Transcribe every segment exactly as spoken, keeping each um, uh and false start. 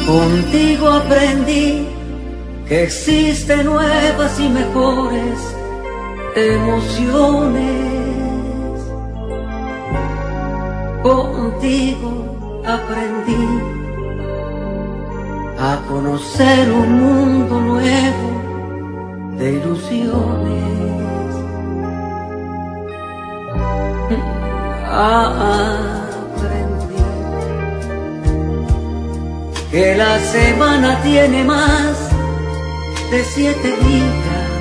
Contigo aprendí que existen nuevas y mejores emociones. Contigo aprendí a conocer un mundo nuevo de ilusiones. Aprendí que la semana tiene más de siete días,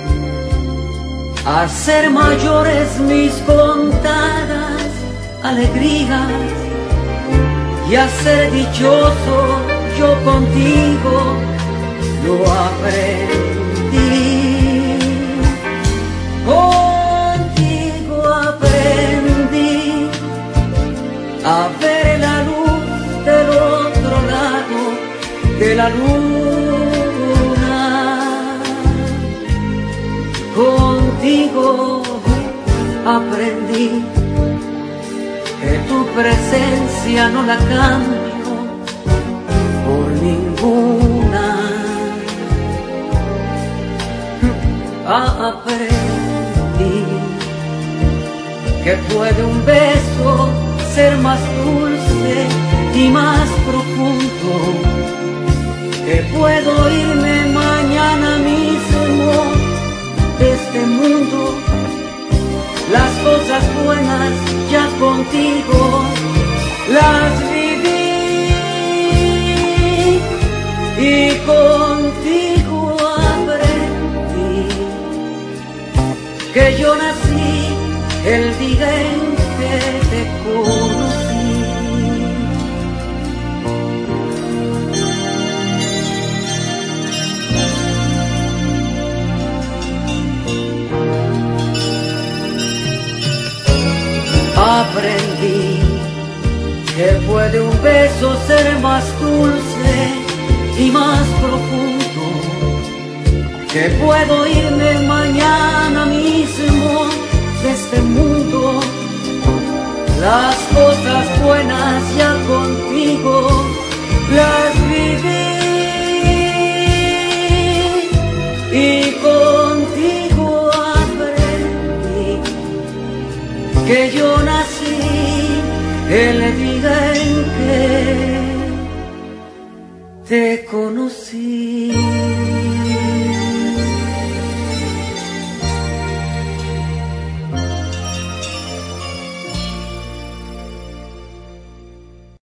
a ser mayores mis contadas alegrías y a ser dichoso yo contigo lo aprendí. Contigo aprendí a ver la luz del otro lado de la luna. Contigo aprendí que tu presencia no la cambio por ninguna. Aprendí que puede un beso ser más dulce y más profundo, que puedo irme mañana mismo de este mundo. Las cosas buenas ya contigo las viví y contigo aprendí que yo nací el día en que te conocí. Aprendí que puede un beso ser más dulce y más profundo, que puedo irme mañana mismo de este mundo. Las cosas buenas ya contigo las viví y contigo aprendí que yo nací el día en que te conocí.